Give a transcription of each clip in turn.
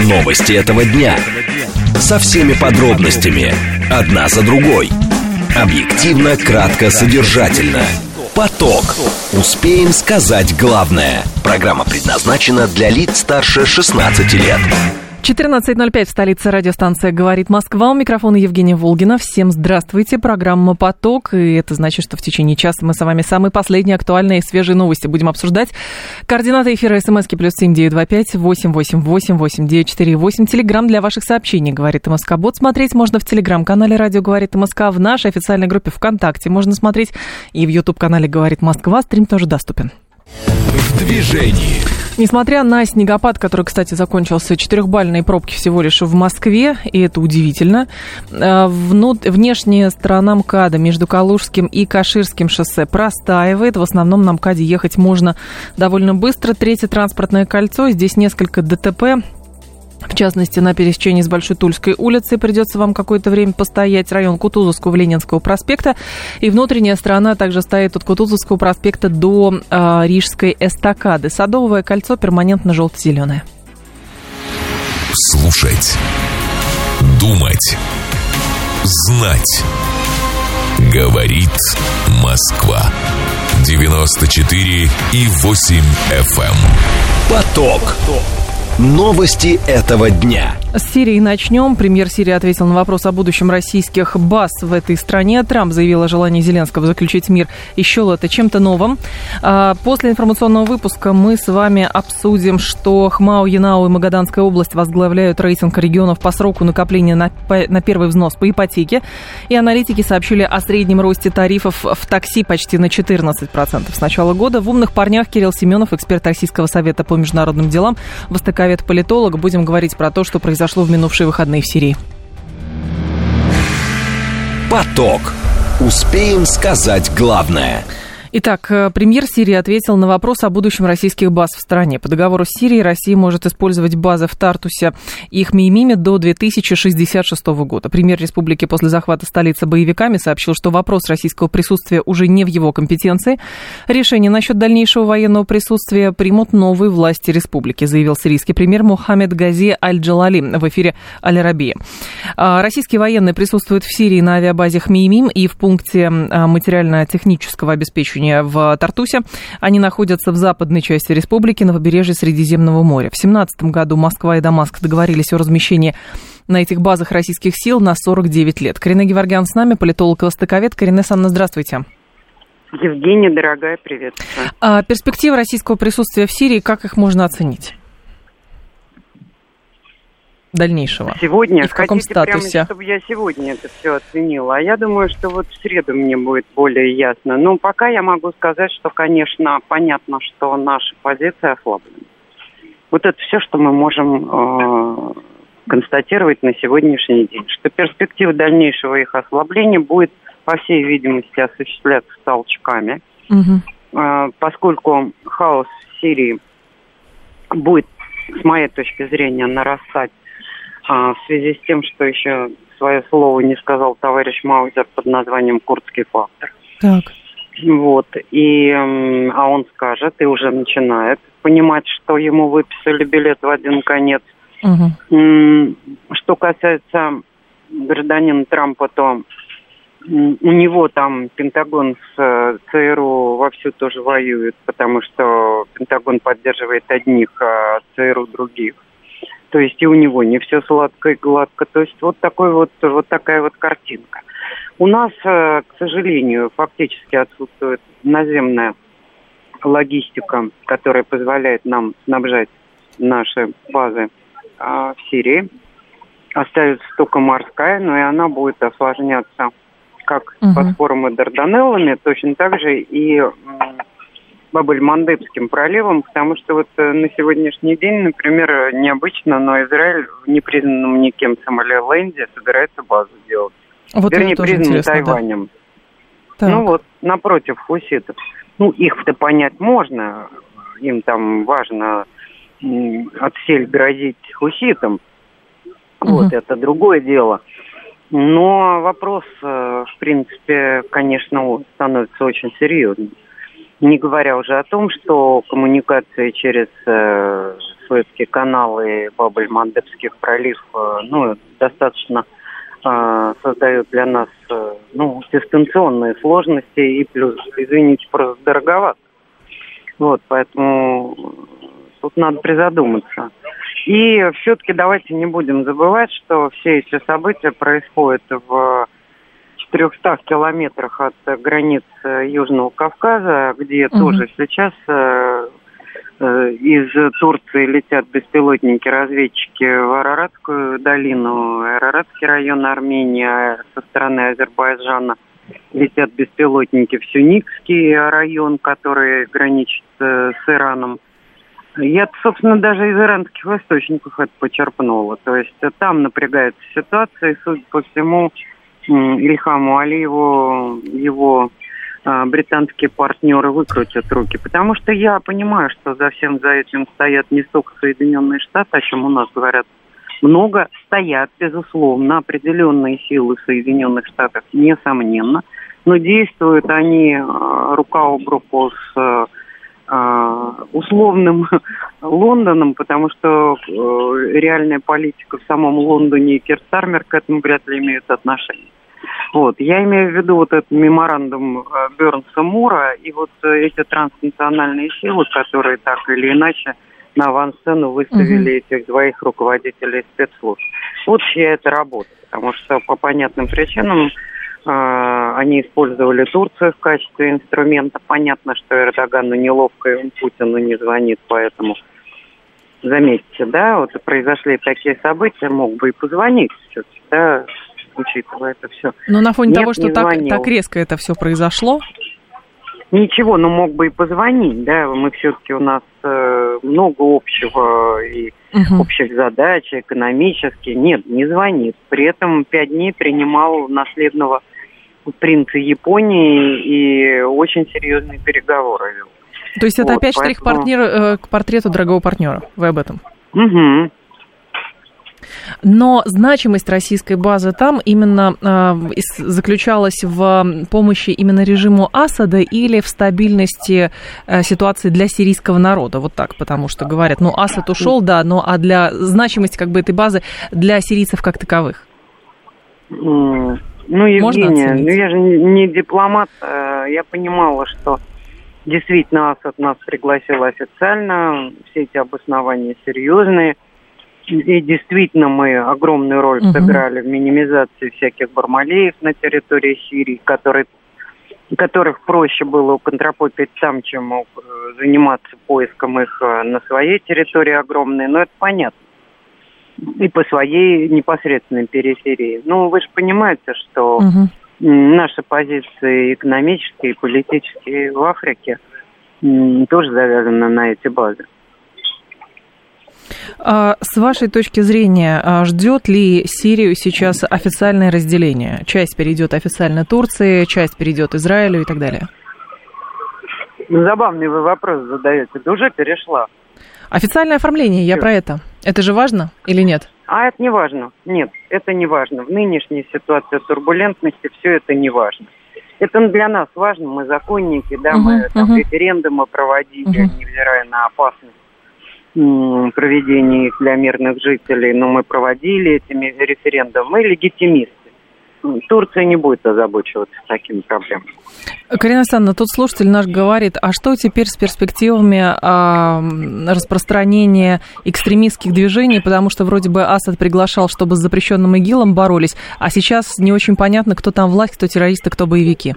Новости этого дня. Со всеми подробностями. Одна за другой. Объективно, кратко, содержательно. Поток. Успеем сказать главное. Программа предназначена для лиц старше 16 лет. 14:05 в столице, радиостанция «Говорит Москва». У микрофона Евгения Волгина. Всем здравствуйте. Программа «Поток». И это значит, что в течение часа мы с вами самые последние, актуальные и свежие новости будем обсуждать. Координаты эфира СМСки +7 925 888 8948. Телеграм для ваших сообщений «Говорит МСК-бот». Смотреть можно в телеграм-канале «Радио Говорит МСК», в нашей официальной группе ВКонтакте можно смотреть. И в YouTube-канале «Говорит Москва» стрим тоже доступен. В движении. Несмотря на снегопад, который, кстати, закончился 4-бальной пробки всего лишь в Москве, и это удивительно, внешняя сторона МКАДа между Калужским и Каширским шоссе простаивает. В основном на МКАДе ехать можно довольно быстро. Третье транспортное кольцо, здесь несколько ДТП. В частности, на пересечении с Большой Тульской улицей придется вам какое-то время постоять. Район Кутузовского, Ленинского проспекта. И внутренняя сторона также стоит от Кутузовского проспекта до Рижской эстакады. Садовое кольцо перманентно желто-зеленое. Слушать. Думать. Знать. Говорит Москва. 94,8 FM. Поток. Новости этого дня. С Сирии начнем. Премьер Сирии ответил на вопрос о будущем российских баз в этой стране. Трамп заявил о желании Зеленского заключить мир и счел это чем-то новым. После информационного выпуска мы с вами обсудим, что Хмао, Янау и Магаданская область возглавляют рейтинг регионов по сроку накопления на первый взнос по ипотеке. И аналитики сообщили о среднем росте тарифов в такси почти на 14% с начала года. В «Умных парнях» Кирилл Семенов, эксперт Российского совета по международным делам, востоковед-политолог. Будем говорить про то, что произошло в минувшие выходные в Сирии. Поток. Успеем сказать главное. Итак, премьер Сирии ответил на вопрос о будущем российских баз в стране. По договору с Сирией Россия может использовать базы в Тартусе и Хмеймиме до 2066 года. Премьер республики после захвата столицы боевиками сообщил, что вопрос российского присутствия уже не в его компетенции. Решение насчет дальнейшего военного присутствия примут новые власти республики, заявил сирийский премьер Мохаммед Гази Аль-Джалали в эфире Аль-Арабия. Российские военные присутствуют в Сирии на авиабазе Хмеймим и в пункте материально-технического обеспечения в Тартусе. Они находятся в западной части республики на побережье Средиземного моря. В 2017 году Москва и Дамаск договорились о размещении на этих базах российских сил на 49 лет. Карине Геворгян с нами, политолог и востоковед. Карине Санна, здравствуйте. Евгения, дорогая, приветствую. Перспективы российского присутствия в Сирии, как их можно оценить? Дальнейшего. Сегодня? И в каком статусе? Прямо, чтобы я сегодня это все оценила. А я думаю, что вот в среду мне будет более ясно. Но пока я могу сказать, что, конечно, понятно, что наша позиция ослаблена. Вот это все, что мы можем констатировать на сегодняшний день. Что перспектива дальнейшего их ослабления будет, по всей видимости, осуществляться толчками. Поскольку хаос в Сирии будет, с моей точки зрения, нарастать в связи с тем, что еще свое слово не сказал товарищ Маузер под названием «Курдский фактор». Так. Вот. А он скажет, и уже начинает понимать, что ему выписали билет в один конец. Что касается гражданина Трампа, то у него там Пентагон с ЦРУ вовсю тоже воюет, потому что Пентагон поддерживает одних, а ЦРУ других. То есть и у него не все сладко и гладко. То есть вот такая вот картинка. У нас, к сожалению, фактически отсутствует наземная логистика, которая позволяет нам снабжать наши базы в Сирии. Остается только морская, но и она будет осложняться как Босфором и Дарданеллами, точно так же и Бабель-Мандебским проливом, потому что вот на сегодняшний день, например, необычно, но Израиль в непризнанном никем Сомалиленде собирается базу делать. Вот вернее, признанным Тайванем. Да. Ну вот, напротив хуситов. Ну, их-то понять можно, им там важно отсель грозить хуситам. Вот, это другое дело. Но вопрос, в принципе, конечно, становится очень серьезным. Не говоря уже о том, что коммуникации через Суэцкий канал и Баб-эль-Мандебский пролив, достаточно создает для нас, дистанционные сложности и плюс, извините, просто дороговато. Вот, поэтому тут надо призадуматься. И все-таки давайте не будем забывать, что все эти события происходят в 400 километрах от границ Южного Кавказа, где тоже сейчас из Турции летят беспилотники-разведчики в Араратскую долину, Араратский район Армении, со стороны Азербайджана летят беспилотники в Сюникский район, который граничит с Ираном. Я, собственно, даже из иранских источников это почерпнула. То есть там напрягается ситуация, и, судя по всему, Ильхаму Алиеву его британские партнеры выкрутят руки. Потому что я понимаю, что за всем за этим стоят не столько Соединенные Штаты, о чем у нас говорят много, стоят, безусловно, определенные силы Соединенных Штатов, несомненно. Но действуют они рука об руку с условным Лондоном, потому что реальная политика в самом Лондоне и Кир Стармер к этому вряд ли имеют отношение. Вот. Я имею в виду вот этот меморандум Бернса Мура и вот эти транснациональные силы, которые так или иначе на авансцену выставили этих двоих руководителей спецслужб. Вот чья это работа, потому что по понятным причинам они использовали Турцию в качестве инструмента. Понятно, что Эрдогану неловко, и он Путину не звонит, поэтому заметьте, да, вот произошли такие события, мог бы и позвонить все-таки, да, учитывая это все. Но на фоне того, что так резко это все произошло? Ничего, но мог бы и позвонить, да, мы все-таки у нас много общего и общих задач, экономических. Нет, не звонит. При этом 5 дней принимал наследного принца Японии и очень серьезные переговоры вел. То есть это вот, опять штрих к портрету дорогого партнера, вы об этом? Угу. Но значимость российской базы там именно заключалась в помощи именно режиму Асада или в стабильности ситуации для сирийского народа, вот так, потому что говорят, Асад ушел, да, а для значимости этой базы для сирийцев как таковых? Евгения, я же не дипломат, я понимала, что действительно Асад нас пригласил официально, все эти обоснования серьезные. И действительно мы огромную роль сыграли в минимизации всяких бармалеев на территории Сирии, которых проще было уконтропопить там, чем заниматься поиском их на своей территории огромной. Но это понятно. И по своей непосредственной периферии. Вы же понимаете, что наши позиции экономические и политические в Африке тоже завязаны на эти базы. С вашей точки зрения, ждет ли Сирию сейчас официальное разделение? Часть перейдет официально Турции, часть перейдет Израилю и так далее? Забавный вы вопрос задаете. Да уже перешла. Официальное оформление, я про это. Это же важно или нет? Это не важно. Нет, это не важно. В нынешней ситуации турбулентности все это не важно. Это для нас важно, мы законники, да, мы референдумы проводили, невзирая на опасность проведения их для мирных жителей, но мы проводили эти референдумы, мы легитимисты. Турция не будет озабочиваться такими проблемами. Карина Александровна, тут слушатель наш говорит, а что теперь с перспективами распространения экстремистских движений, потому что вроде бы Асад приглашал, чтобы с запрещенным ИГИЛом боролись, а сейчас не очень понятно, кто там власть, кто террористы, кто боевики.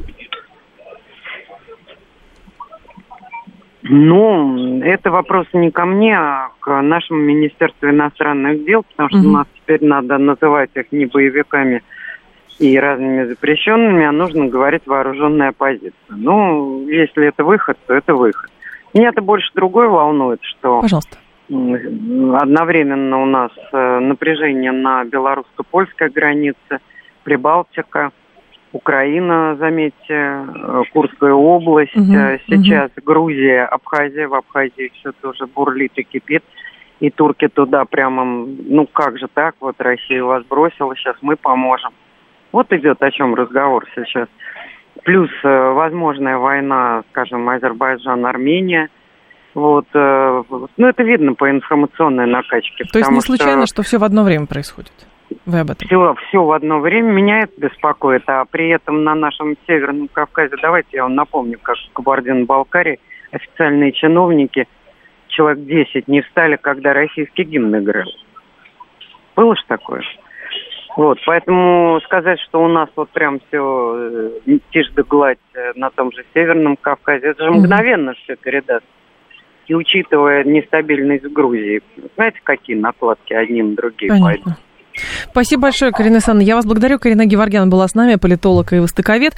Это вопрос не ко мне, а к нашему Министерству иностранных дел, потому что у нас теперь надо называть их не боевиками и разными запрещенными, а нужно говорить вооруженная оппозиция. Если это выход, то это выход. Меня-то больше другое волнует, что одновременно у нас напряжение на белорусско-польской границе, Прибалтика, Украина, заметьте, Курская область, сейчас Грузия, Абхазия, в Абхазии все тоже бурлит и кипит, и турки туда прямо, как же так, вот Россия вас бросила, сейчас мы поможем. Вот идет о чем разговор сейчас. Плюс возможная война, скажем, Азербайджан-Армения, Вот, это видно по информационной накачке. То есть не случайно, что все в одно время происходит? Вы об этом? Все в одно время. Меня это беспокоит. А при этом на нашем Северном Кавказе, давайте я вам напомню, как в Кабардино-Балкарии официальные чиновники, человек 10, не встали, когда российский гимн играл. Было же такое? Вот, поэтому сказать, что у нас вот прям все тишь да гладь на том же Северном Кавказе, это же мгновенно все передаст. И учитывая нестабильность в Грузии, знаете, какие накладки одним другим пойдут? Спасибо большое, Карина Александровна. Я вас благодарю. Карина Геворгян была с нами, политолог и востоковед.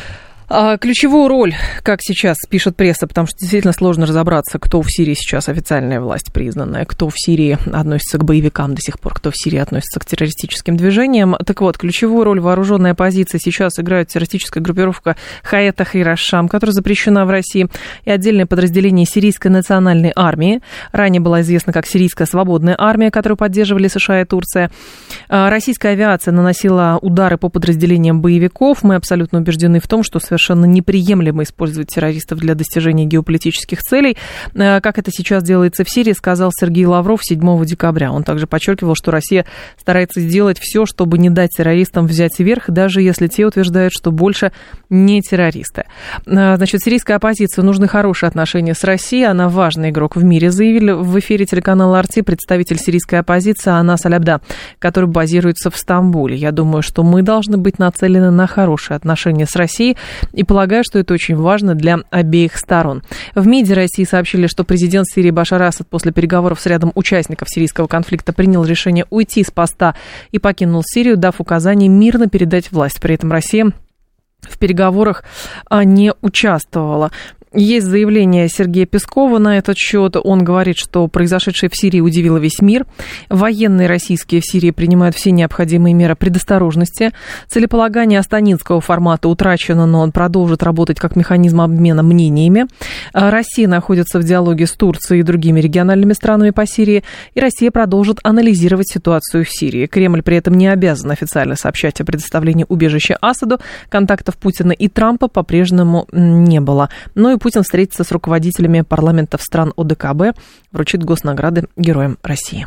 Ключевую роль, как сейчас пишет пресса, потому что действительно сложно разобраться, кто в Сирии сейчас официальная власть признанная, кто в Сирии относится к боевикам до сих пор, кто в Сирии относится к террористическим движениям. Так вот, ключевую роль вооруженной оппозиции сейчас играет террористическая группировка Хайат Тахрир аш-Шам, которая запрещена в России, и отдельное подразделение Сирийской национальной армии. Ранее была известна как Сирийская свободная армия, которую поддерживали США и Турция. Российская авиация наносила удары по подразделениям боевиков. Мы абсолютно убеждены в том, что совершенно неприемлемо использовать террористов для достижения геополитических целей, как это сейчас делается в Сирии, сказал Сергей Лавров 7 декабря. Он также подчеркивал, что Россия старается сделать все, чтобы не дать террористам взять верх, даже если те утверждают, что больше не террористы. Значит, сирийская оппозиция, нужны хорошие отношения с Россией, она важный игрок в мире, заявили в эфире телеканала «Арти» представитель сирийской оппозиции Анас Аль-Абда, который базируется в Стамбуле. Я думаю, что мы должны быть нацелены на хорошие отношения с Россией, и полагаю, что это очень важно для обеих сторон. В МИДе России сообщили, что президент Сирии Башар Асад после переговоров с рядом участников сирийского конфликта принял решение уйти с поста и покинул Сирию, дав указание мирно передать власть. При этом Россия в переговорах не участвовала. Есть заявление Сергея Пескова на этот счет. Он говорит, что произошедшее в Сирии удивило весь мир. Военные российские в Сирии принимают все необходимые меры предосторожности. Целеполагание астанинского формата утрачено, но он продолжит работать как механизм обмена мнениями. Россия находится в диалоге с Турцией и другими региональными странами по Сирии, и Россия продолжит анализировать ситуацию в Сирии. Кремль при этом не обязан официально сообщать о предоставлении убежища Асаду. Контактов Путина и Трампа по-прежнему не было. Но и Путин встретится с руководителями парламентов стран ОДКБ, вручит госнаграды Героям России.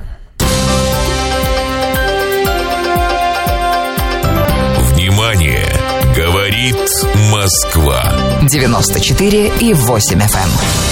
Внимание! Говорит Москва. 94,8 FM.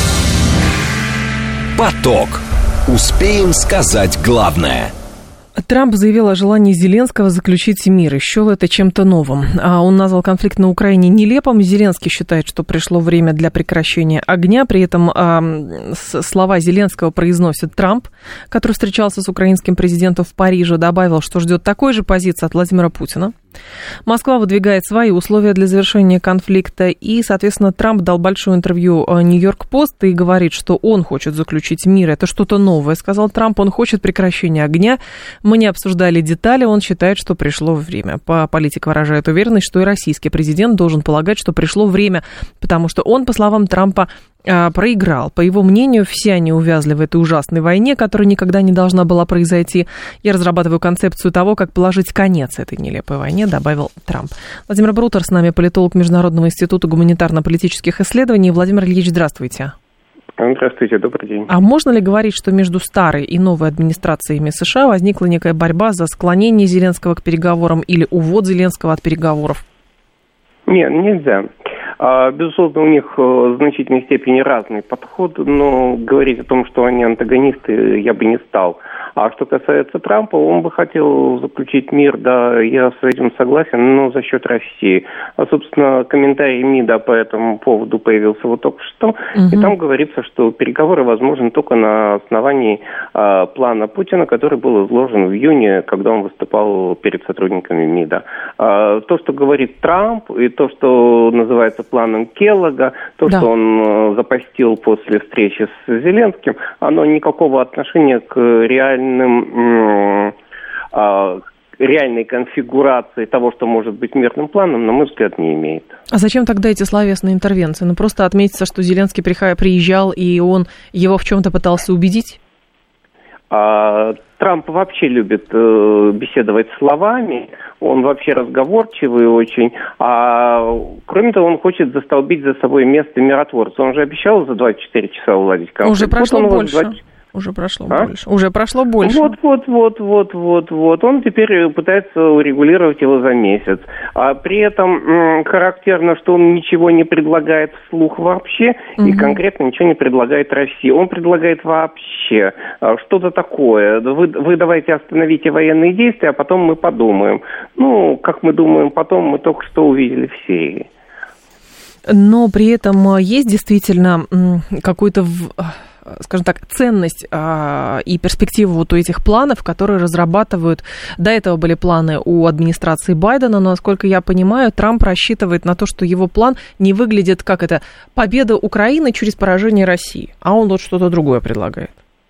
Поток. Успеем сказать главное. Трамп заявил о желании Зеленского заключить мир и счел это чем-то новым. Он назвал конфликт на Украине нелепым. Зеленский считает, что пришло время для прекращения огня. При этом слова Зеленского произносит Трамп, который встречался с украинским президентом в Париже, добавил, что ждет такой же позиции от Владимира Путина. Москва выдвигает свои условия для завершения конфликта, и, соответственно, Трамп дал большое интервью Нью-Йорк Пост и говорит, что он хочет заключить мир. Это что-то новое, сказал Трамп, он хочет прекращения огня. Мы не обсуждали детали, он считает, что пришло время. Политик выражает уверенность, что и российский президент должен полагать, что пришло время, потому что он, по словам Трампа, проиграл. По его мнению, все они увязли в этой ужасной войне, которая никогда не должна была произойти. Я разрабатываю концепцию того, как положить конец этой нелепой войне, добавил Трамп. Владимир Брутер с нами, политолог Международного института гуманитарно-политических исследований. Владимир Ильич, здравствуйте. Здравствуйте, добрый день. А можно ли говорить, что между старой и новой администрациями США возникла некая борьба за склонение Зеленского к переговорам или увод Зеленского от переговоров? Нет, нельзя. Безусловно, у них в значительной степени разный подход, но говорить о том, что они антагонисты, я бы не стал. А что касается Трампа, он бы хотел заключить мир, да, я с этим согласен, но за счет России. Собственно, комментарий МИДа по этому поводу появился вот только что, и там говорится, что переговоры возможны только на основании плана Путина, который был изложен в июне, когда он выступал перед сотрудниками МИДа. То, что говорит Трамп, и то, что называется планом Келлога, то, что он запостил после встречи с Зеленским, оно никакого отношения к реальной конфигурации того, что может быть мирным планом, на мой взгляд, не имеет. А зачем тогда эти словесные интервенции? Ну, просто отметиться, что Зеленский приезжал, и он его в чем-то пытался убедить? Трамп вообще любит беседовать словами. он вообще разговорчивый очень, а кроме того, он хочет застолбить за собой место миротворца. Он же обещал за 24 часа уладить конфликт. Уже прошло больше. Уже прошло больше. Уже прошло больше. Вот. Он теперь пытается урегулировать его за месяц. А при этом характерно, что он ничего не предлагает вслух вообще и конкретно ничего не предлагает России. Он предлагает вообще что-то такое. Вы давайте остановите военные действия, а потом мы подумаем. Ну, как мы думаем потом, мы только что увидели в Сирии. Но при этом есть действительно какой-то, скажем так, ценность и перспектива вот у этих планов, которые разрабатывают. До этого были планы у администрации Байдена, но, насколько я понимаю, Трамп рассчитывает на то, что его план не выглядит как это победа Украины через поражение России, а он вот что-то другое предлагает.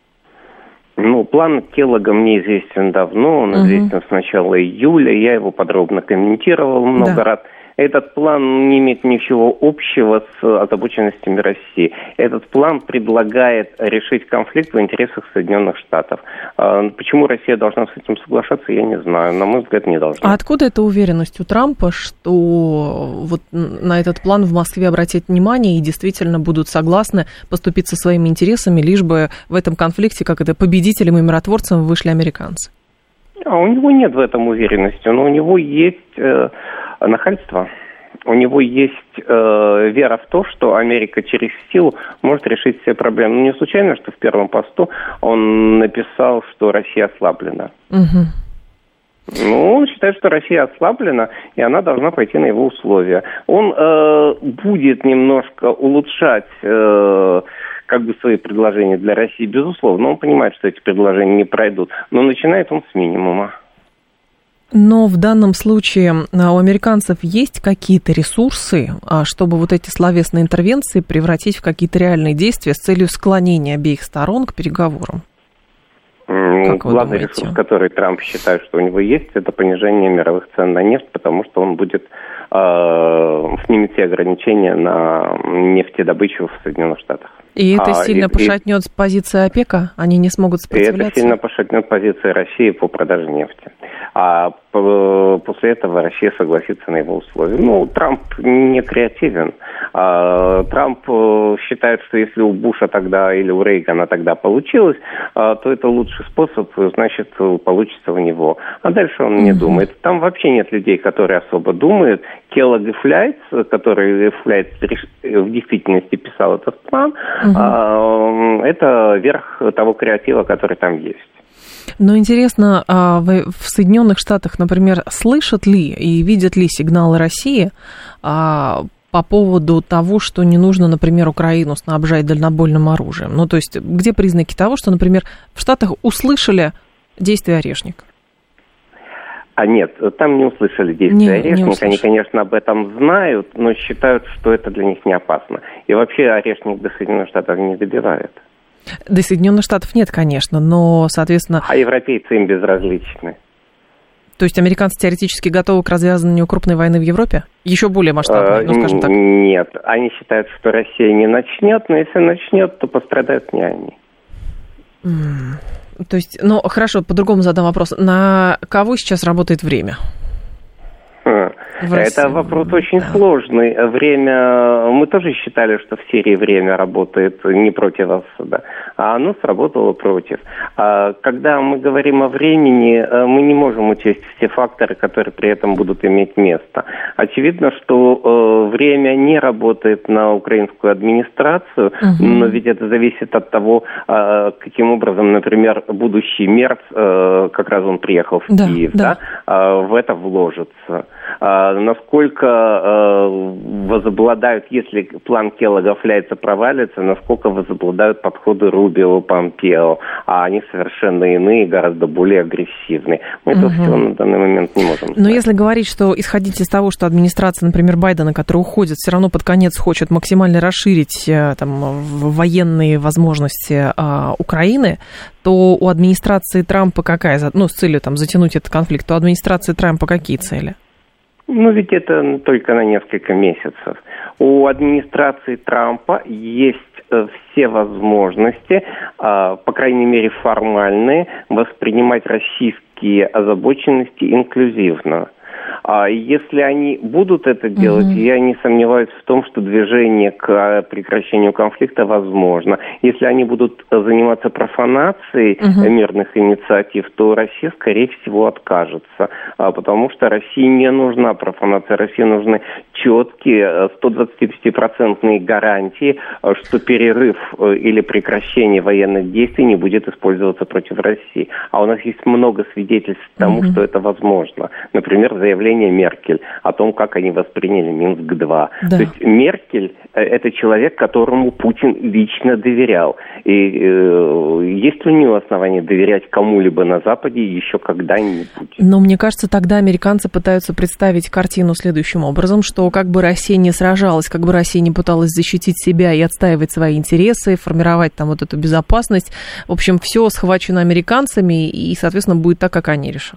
Ну, план Келлога мне известен давно, он известен с начала июля, я его подробно комментировал много раз. Этот план не имеет ничего общего с озабоченностями России. Этот план предлагает решить конфликт в интересах Соединенных Штатов. Почему Россия должна с этим соглашаться, я не знаю. На мой взгляд, не должна. А откуда эта уверенность у Трампа, что вот на этот план в Москве обратят внимание и действительно будут согласны поступить со своими интересами, лишь бы в этом конфликте, как это, победителем и миротворцем вышли американцы? А у него нет в этом уверенности, но у него есть нахальство. У него есть вера в то, что Америка через силу может решить все проблемы. Ну, не случайно, что в первом посту он написал, что Россия ослаблена. Ну, он считает, что Россия ослаблена, и она должна пойти на его условия. Он будет немножко улучшать свои предложения для России, безусловно. Он понимает, что эти предложения не пройдут. Но начинает он с минимума. Но в данном случае у американцев есть какие-то ресурсы, чтобы вот эти словесные интервенции превратить в какие-то реальные действия с целью склонения обеих сторон к переговорам? Главный ресурс, который Трамп считает, что у него есть, это понижение мировых цен на нефть, потому что он будет снимет все ограничения на нефтедобычу в Соединенных Штатах. И это сильно пошатнет позиции ОПЕКа? Они не смогут сопротивляться? И это сильно пошатнет позиции России по продаже нефти. А после этого Россия согласится на его условия. Ну, Трамп не креативен. Трамп считает, что если у Буша тогда или у Рейгана тогда получилось, то это лучший способ, значит, получится у него. А дальше он не думает. Там вообще нет людей, которые особо думают. Келлог и Фляйц, который Фляйц в действительности писал этот план, это верх того креатива, который там есть. Но интересно, в Соединенных Штатах, например, слышат ли и видят ли сигналы России по поводу того, что не нужно, например, Украину снабжать дальнобойным оружием? Ну, то есть, где признаки того, что, например, в Штатах услышали действия Орешника? Нет, там не услышали действия Орешника. Они, конечно, об этом знают, но считают, что это для них не опасно. И вообще Орешник до Соединенных Штатов не добивает. До Соединенных Штатов нет, конечно, но, соответственно... А европейцы им безразличны. То есть американцы теоретически готовы к развязыванию крупной войны в Европе? Еще более масштабной, ну, скажем так. Нет, они считают, что Россия не начнет, но если начнет, то пострадают не они. То есть, ну, хорошо, по-другому задам вопрос. На кого сейчас работает время? Это вопрос очень сложный. Время... Мы тоже считали, что в Сирии время работает не против Асада, а оно сработало против. Когда мы говорим о времени, мы не можем учесть все факторы, которые при этом будут иметь место. Очевидно, что время не работает на украинскую администрацию, но ведь это зависит от того, каким образом, например, будущий Мерц, как раз он приехал в Киев, в это вложится. Насколько возобладают, если план Келлога Фляйца провалится, насколько возобладают подходы Рубио, Помпео, а они совершенно иные, гораздо более агрессивные. Мы этого всего на данный момент не можем знать. Но если говорить, что исходить из того, что администрация, например, Байдена, которая уходит, все равно под конец хочет максимально расширить там, военные возможности Украины, то у администрации Трампа какая, ну, с целью там, затянуть этот конфликт, то у администрации Трампа какие цели? Ну, ведь это только на несколько месяцев. У администрации Трампа есть все возможности, по крайней мере формальные, воспринимать российские озабоченности инклюзивно. А если они будут это делать, я не сомневаюсь в том, что движение к прекращению конфликта возможно. Если они будут заниматься профанацией мирных инициатив, то Россия, скорее всего, откажется. Потому что России не нужна профанация. России нужны четкие 125% гарантии, что перерыв или прекращение военных действий не будет использоваться против России. А у нас есть много свидетельств тому, что это возможно. Например, заявление Меркель о том, как они восприняли Минск-2. Да. То есть Меркель – это человек, которому Путин лично доверял. И есть ли у него основания доверять кому-либо на Западе еще когда-нибудь? Но мне кажется, тогда американцы пытаются представить картину следующим образом, что как бы Россия не сражалась, как бы Россия не пыталась защитить себя и отстаивать свои интересы, формировать там вот эту безопасность, в общем, все схвачено американцами и, соответственно, будет так, как они решат.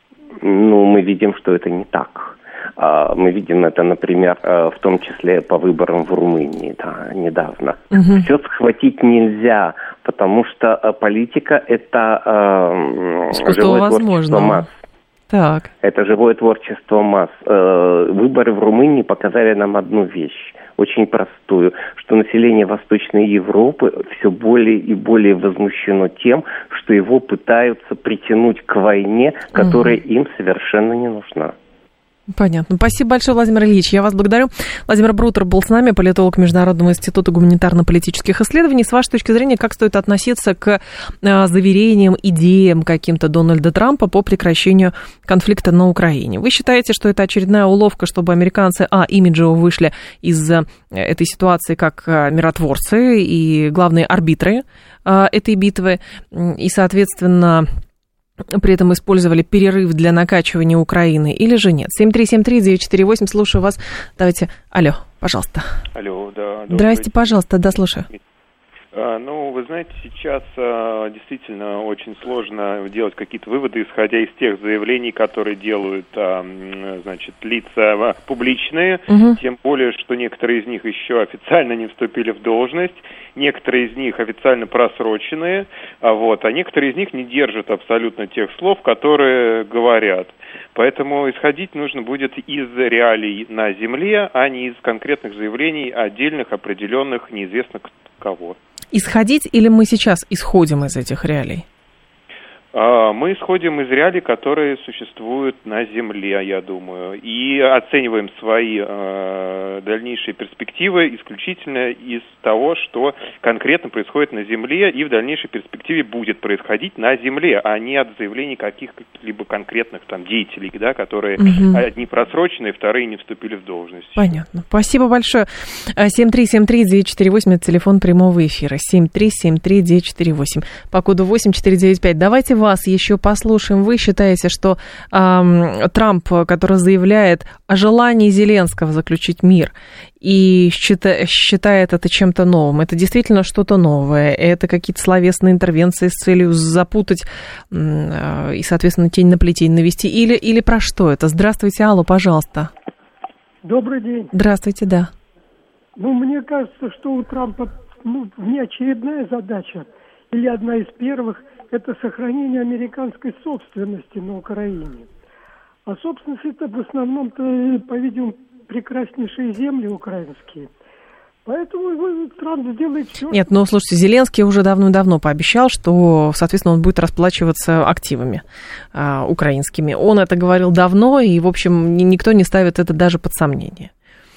Ну, мы видим, что это не так. Мы видим это, например, в том числе по выборам в Румынии, да, недавно. Все схватить нельзя, потому что политика – это живое творчество масс. Так. Это живое творчество масс. Выборы в Румынии показали нам одну вещь, очень простую, что население Восточной Европы все более и более возмущено тем, что его пытаются притянуть к войне, которая им совершенно не нужна. Понятно. Спасибо большое, Владимир Ильич. Я вас благодарю. Владимир Брутер был с нами, политолог Международного института гуманитарно-политических исследований. С вашей точки зрения, как стоит относиться к заверениям, идеям каким-то Дональда Трампа по прекращению конфликта на Украине? Вы считаете, что это очередная уловка, чтобы американцы, имиджево вышли из этой ситуации как миротворцы и главные арбитры этой битвы, и, соответственно, при этом использовали перерыв для накачивания Украины, или же нет? 7373948, слушаю вас. Давайте, алло, пожалуйста. Алло, да. Здрасте, пожалуйста, да, слушаю. Ну, вы знаете, сейчас действительно очень сложно делать какие-то выводы, исходя из тех заявлений, которые делают, значит, лица публичные, тем более, что некоторые из них еще официально не вступили в должность, некоторые из них официально просроченные, а некоторые из них не держат абсолютно тех слов, которые говорят. Поэтому исходить нужно будет из реалий на земле, а не из конкретных заявлений отдельных, определенных, неизвестно кого. Исходить или мы сейчас исходим из этих реалий? Мы исходим из реалий, которые существуют на Земле, я думаю, и оцениваем свои дальнейшие перспективы исключительно из того, что конкретно происходит на Земле и в дальнейшей перспективе будет происходить на Земле, а не от заявлений каких-либо конкретных там деятелей, да, которые одни просроченные, вторые не вступили в должность. Понятно. Спасибо большое. 7373948, это телефон прямого эфира. 7373948. По коду 8495. Давайте вас еще послушаем. Вы считаете, что Трамп, который заявляет о желании Зеленского заключить мир и считает это чем-то новым, это действительно что-то новое? Это какие-то словесные интервенции с целью запутать и, соответственно, тень на плетень навести? Или про что это? Здравствуйте, алло, пожалуйста. Добрый день. Здравствуйте, да. Мне кажется, что у Трампа внеочередная задача, или одна из первых, это сохранение американской собственности на Украине. А собственность это в основном-то, по-видимому, прекраснейшие земли украинские. Поэтому Трамп сделает все. Нет, слушайте, Зеленский уже давно-давно пообещал, что, соответственно, он будет расплачиваться активами украинскими. Он это говорил давно, и, в общем, никто не ставит это даже под сомнение.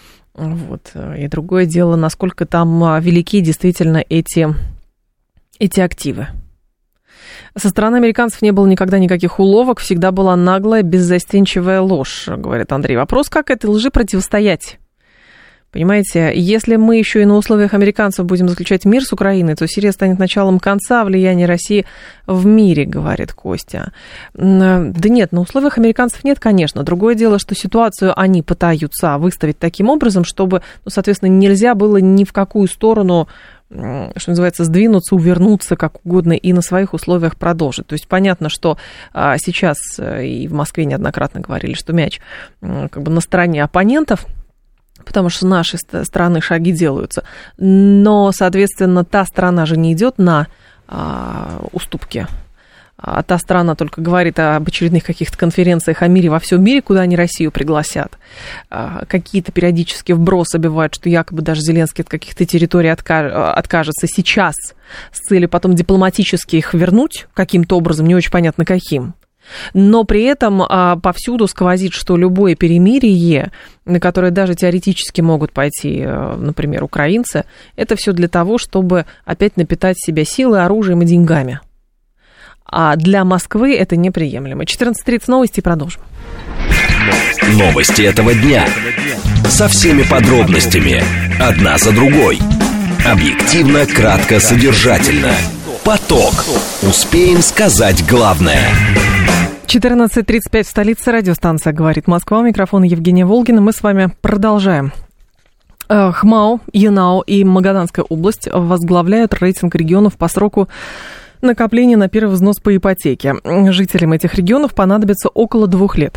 И другое дело, насколько там велики действительно эти активы. Со стороны американцев не было никогда никаких уловок, всегда была наглая, беззастенчивая ложь, говорит Андрей. Вопрос, как этой лжи противостоять? Понимаете, если мы еще и на условиях американцев будем заключать мир с Украиной, то Сирия станет началом конца влияния России в мире, говорит Костя. Да нет, на условиях американцев нет, конечно. Другое дело, что ситуацию они пытаются выставить таким образом, чтобы, соответственно, нельзя было ни в какую сторону, что называется, сдвинуться, увернуться как угодно и на своих условиях продолжить. То есть понятно, что сейчас и в Москве неоднократно говорили, что мяч на стороне оппонентов, потому что с нашей стороны шаги делаются. Но, соответственно, та сторона же не идет на уступки. та страна только говорит об очередных каких-то конференциях о мире во всем мире, куда они Россию пригласят. Какие-то периодически вбросы бывают, что якобы даже Зеленский от каких-то территорий откажется сейчас с целью потом дипломатически их вернуть каким-то образом, не очень понятно каким. Но при этом повсюду сквозит, что любое перемирие, на которое даже теоретически могут пойти, например, украинцы, это все для того, чтобы опять напитать себя силой, оружием и деньгами. А для Москвы это неприемлемо. 14:30 новости и продолжим. Новости этого дня. Со всеми подробностями. Одна за другой. Объективно, кратко, содержательно. Поток. Успеем сказать главное. 14:35 в столице. Радиостанция «Говорит Москва». У микрофона Евгения Волгина. Мы с вами продолжаем. ХМАО, Янао и Магаданская область возглавляют рейтинг регионов по сроку накопления на первый взнос по ипотеке. Жителям этих регионов понадобится около 2 лет.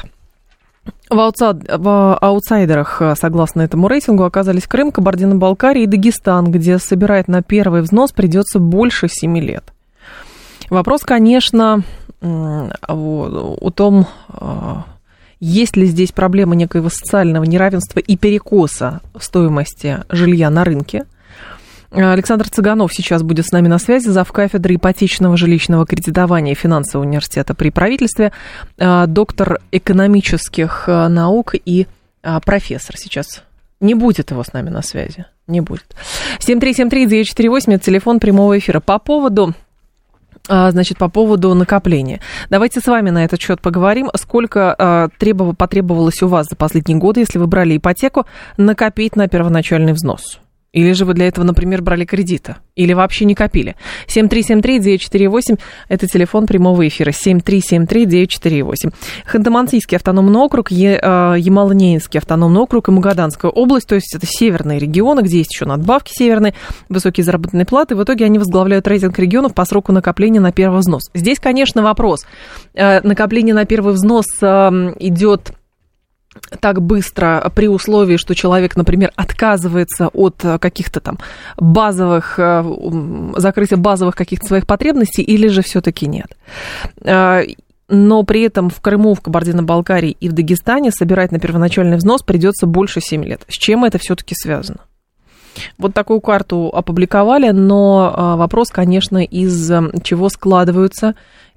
В аутсайдерах, согласно этому рейтингу, оказались Крым, Кабардино-Балкария и Дагестан, где собирать на первый взнос придется больше 7 лет. Вопрос, конечно, о том, есть ли здесь проблема некоего социального неравенства и перекоса стоимости жилья на рынке. Александр Цыганов сейчас будет с нами на связи, завкафедры ипотечного жилищного кредитования финансового университета при правительстве, доктор экономических наук и профессор. Сейчас не будет его с нами на связи, не будет. 7373948, это телефон прямого эфира. По поводу накопления. Давайте с вами на этот счет поговорим. Сколько потребовалось у вас за последние годы, если вы брали ипотеку, накопить на первоначальный взнос? Или же вы для этого, например, брали кредита? Или вообще не копили? 7373948, это телефон прямого эфира. 7373948. Ханты-Мансийский автономный округ, Ямало-Ненецкий автономный округ и Магаданская область. То есть это северные регионы, где есть еще надбавки северные, высокие заработные платы. В итоге они возглавляют рейтинг регионов по сроку накопления на первый взнос. Здесь, конечно, вопрос. Накопление на первый взнос идет так быстро при условии, что человек, например, отказывается от каких-то там базовых, закрытия базовых каких-то своих потребностей, или же все-таки нет. Но при этом в Крыму, в Кабардино-Балкарии и в Дагестане собирать на первоначальный взнос придется больше 7 лет. С чем это все-таки связано? Вот такую карту опубликовали, но вопрос, конечно, из чего складываются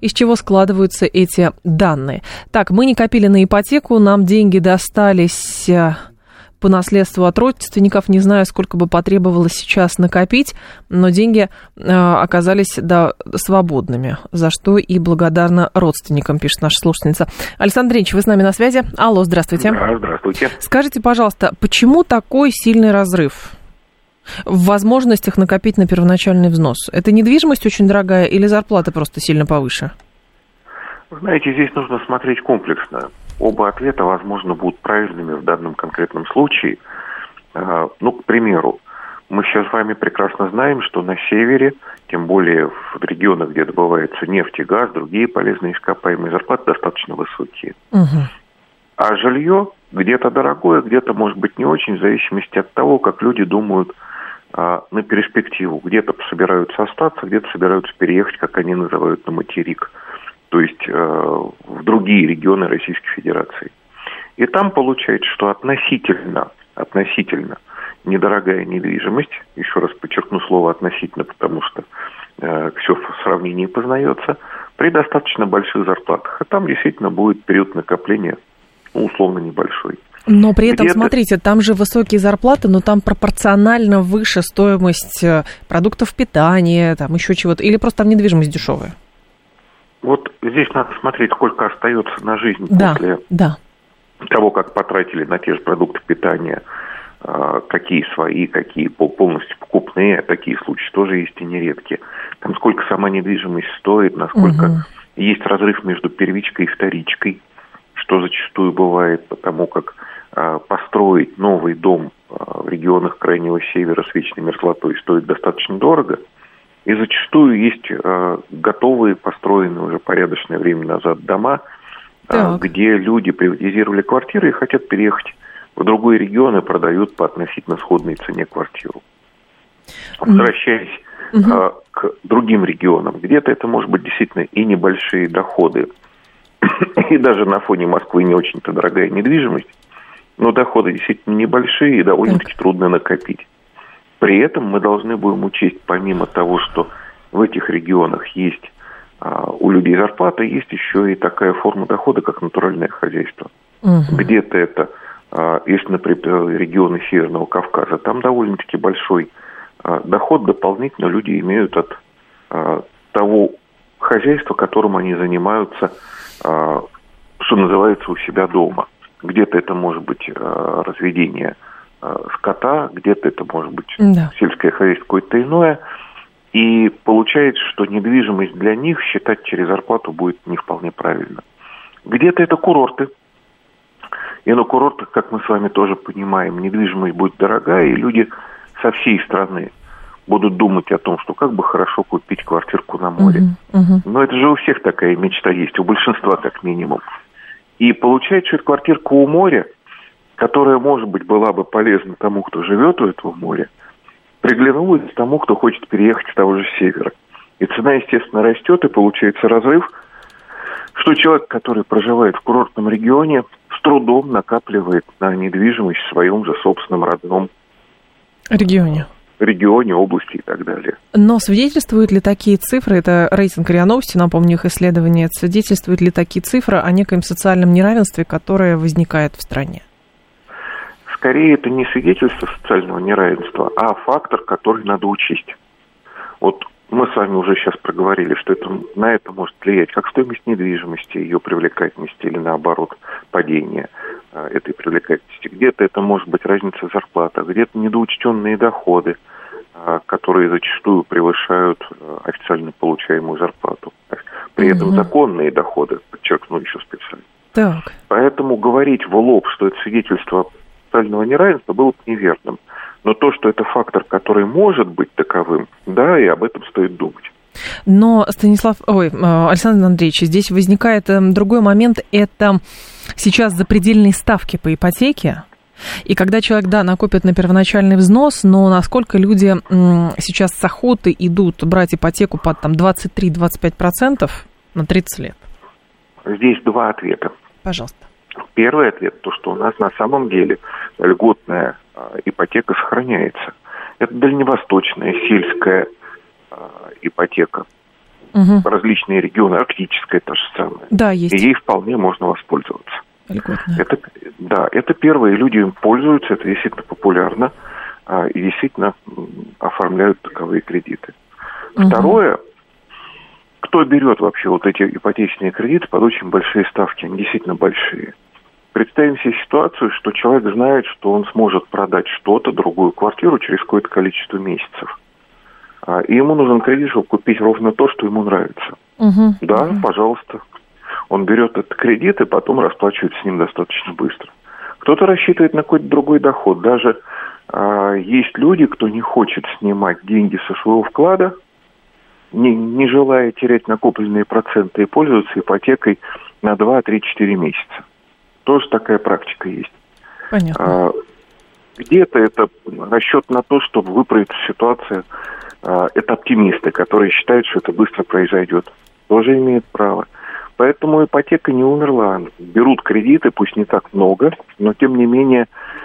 эти данные. Так, мы не копили на ипотеку, нам деньги достались по наследству от родственников. Не знаю, сколько бы потребовалось сейчас накопить, но деньги оказались свободными, за что и благодарна родственникам, пишет наша слушательница. Александр Ильич, вы с нами на связи? Алло, здравствуйте. Да, здравствуйте. Скажите, пожалуйста, почему такой сильный разрыв в возможностях накопить на первоначальный взнос? Это недвижимость очень дорогая или зарплата просто сильно повыше? Знаете, здесь нужно смотреть комплексно. Оба ответа, возможно, будут правильными в данном конкретном случае. Ну, к примеру, мы сейчас с вами прекрасно знаем, что на севере, тем более в регионах, где добывается нефть и газ, другие полезные ископаемые, зарплаты достаточно высокие. Угу. А жилье где-то дорогое, где-то, может быть, не очень, в зависимости от того, как люди думают на перспективу. Где-то собираются остаться, где-то собираются переехать, как они называют, на материк. То есть в другие регионы Российской Федерации. И там получается, что относительно недорогая недвижимость, еще раз подчеркну слово «относительно», потому что все в сравнении познается, при достаточно больших зарплатах. А там действительно будет период накопления, условно, небольшой. Но при этом, смотрите, там же высокие зарплаты, но там пропорционально выше стоимость продуктов питания, там еще чего-то, или просто там недвижимость дешевая? Вот здесь надо смотреть, сколько остается на жизнь после того, как потратили на те же продукты питания, какие свои, какие полностью покупные, а такие случаи тоже есть и нередки. Там сколько сама недвижимость стоит, насколько есть разрыв между первичкой и вторичкой, что зачастую бывает, потому как построить новый дом в регионах Крайнего Севера с вечной мерзлотой стоит достаточно дорого. И зачастую есть готовые, построенные уже порядочное время назад дома, где люди приватизировали квартиры и хотят переехать в другой регион и продают по относительно сходной цене квартиру. Возвращаясь к другим регионам. Где-то это может быть действительно и небольшие доходы, и даже на фоне Москвы не очень-то дорогая недвижимость, но доходы действительно небольшие и довольно-таки трудно накопить. При этом мы должны будем учесть, помимо того, что в этих регионах есть у людей зарплата, есть еще и такая форма дохода, как натуральное хозяйство. Где-то это, если, например, регионы Северного Кавказа, там довольно-таки большой доход дополнительно люди имеют от того хозяйства, которым они занимаются, что называется, у себя дома. Где-то это может быть разведение скота, где-то это может быть сельское хозяйство, какое-то иное. И получается, что недвижимость для них считать через зарплату будет не вполне правильно. Где-то это курорты. И на курортах, как мы с вами тоже понимаем, недвижимость будет дорогая, и люди со всей страны будут думать о том, что как бы хорошо купить квартирку на море. Но это же у всех такая мечта есть, у большинства как минимум. И получается, что это квартирка у моря, которая, может быть, была бы полезна тому, кто живет у этого моря, приглянулась тому, кто хочет переехать с того же севера. И цена, естественно, растет, и получается разрыв, что человек, который проживает в курортном регионе, с трудом накапливает на недвижимость в своем же собственном родном регионе, области и так далее. Но свидетельствуют ли такие цифры, это рейтинг РИА Новости, напомню, их исследование, свидетельствуют ли такие цифры о некоем социальном неравенстве, которое возникает в стране? Скорее, это не свидетельство социального неравенства, а фактор, который надо учесть. Вот мы с вами уже сейчас проговорили, что на это может влиять как стоимость недвижимости, ее привлекательности или, наоборот, падение этой привлекательности. Где-то это может быть разница зарплаты, где-то недоучтенные доходы, которые зачастую превышают официально получаемую зарплату. При этом законные доходы, подчеркну еще специально. Так. Поэтому говорить в лоб, что это свидетельство социального неравенства, было бы неверным. Но то, что это фактор, который может быть таковым, да, и об этом стоит думать. Но, Александр Андреевич, здесь возникает другой момент, это сейчас запредельные ставки по ипотеке. И когда человек, накопит на первоначальный взнос, но насколько люди сейчас с охотой идут брать ипотеку под 23-25% на 30 лет? Здесь два ответа. Пожалуйста. Первый ответ, то, что у нас на самом деле льготная ипотека сохраняется. Это дальневосточная, сельская ипотека. Различные регионы, арктическая та же самая. Да, есть. И ей вполне можно воспользоваться. Льготная. Это первое, люди им пользуются, это действительно популярно, и действительно оформляют таковые кредиты. Второе, кто берет вообще вот эти ипотечные кредиты под очень большие ставки, они действительно большие. Представим себе ситуацию, что человек знает, что он сможет продать что-то, другую квартиру через какое-то количество месяцев. И ему нужен кредит, чтобы купить ровно то, что ему нравится. Пожалуйста. Он берет этот кредит и потом расплачивается с ним достаточно быстро. Кто-то рассчитывает на какой-то другой доход. Даже есть люди, кто не хочет снимать деньги со своего вклада, не желая терять накопленные проценты, и пользуются ипотекой на 2, 3, 4 месяца. Тоже такая практика есть. Понятно. Где-то это расчет на то, чтобы выправить ситуацию. Это оптимисты, которые считают, что это быстро произойдет. Тоже имеют право. Поэтому ипотека не умерла. Берут кредиты, пусть не так много, но тем не менее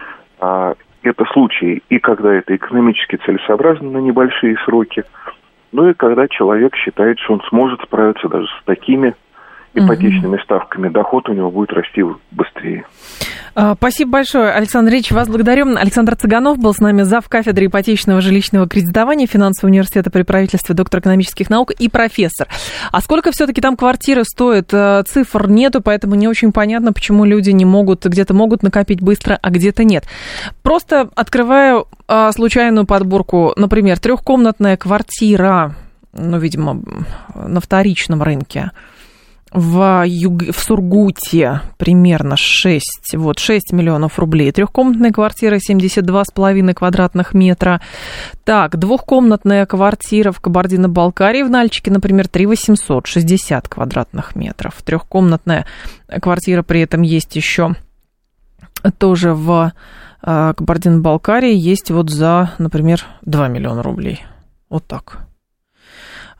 это случаи, и когда это экономически целесообразно на небольшие сроки, ну и когда человек считает, что он сможет справиться даже с такими ипотечными ставками, доход у него будет расти быстрее. Спасибо большое, Александр Ильич, вас благодарю. Александр Цыганов был с нами, зав. Кафедры ипотечного жилищного кредитования Финансового университета при правительстве, доктор экономических наук и профессор. А сколько все-таки там квартиры стоят? Цифр нету, поэтому не очень понятно, почему люди не могут, где-то могут накопить быстро, а где-то нет. Просто открываю случайную подборку, например, трехкомнатная квартира, видимо, на вторичном рынке, в Сургуте примерно 6 миллионов рублей. Трехкомнатная квартира 72,5 квадратных метра. Так, двухкомнатная квартира в Кабардино-Балкарии, в Нальчике, например, 3 860 квадратных метров. Трехкомнатная квартира при этом есть еще тоже в Кабардино-Балкарии, есть за, например, 2 миллиона рублей. Вот так.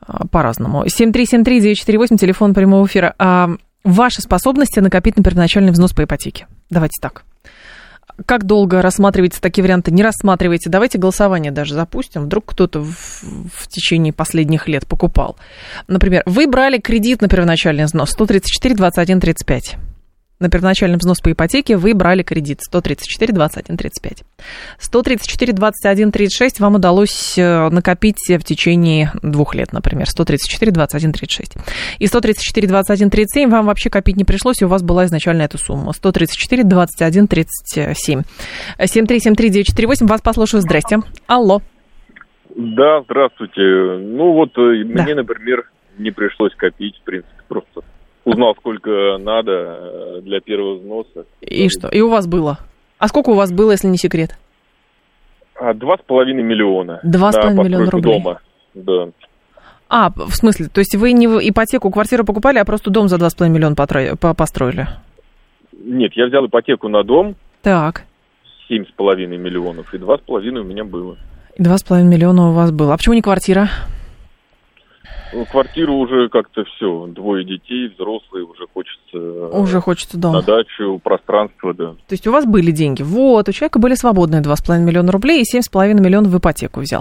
по-разному. 7373948, телефон прямого эфира. Ваши способности накопить на первоначальный взнос по ипотеке. Давайте так. Как долго рассматриваете такие варианты? Не рассматривайте. Давайте голосование даже запустим. Вдруг кто-то в течение последних лет покупал. Например, вы брали кредит на первоначальный взнос 134 21 35. На первоначальный взнос по ипотеке вы брали кредит 134 21 35. 134 21 36 вам удалось накопить в течение 2 лет, например. 134 21 36. И 134 21 37 вам вообще копить не пришлось, и у вас была изначально эта сумма. 134 21 37. 7373948, вас послушаю. Здрасте. Алло. Да, здравствуйте. Ну вот мне, например, не пришлось копить, в принципе, просто узнал, сколько надо для первого взноса. И что? И у вас было? А сколько у вас было, если не секрет? 2,5 миллиона. 2,5 миллиона рублей? Дома, да. В смысле? То есть вы не ипотеку, квартиру покупали, а просто дом за 2,5 миллиона построили? Нет, я взял ипотеку на дом. Так. 7,5 миллионов, и 2,5 у меня было. 2,5 миллиона у вас было. А почему не квартира? Квартиру уже как-то все, 2 детей, взрослые, уже хочется дом. На дачу, пространство, да. То есть у вас были деньги. Вот, у человека были свободные 2,5 миллиона рублей, и 7,5 миллионов в ипотеку взял.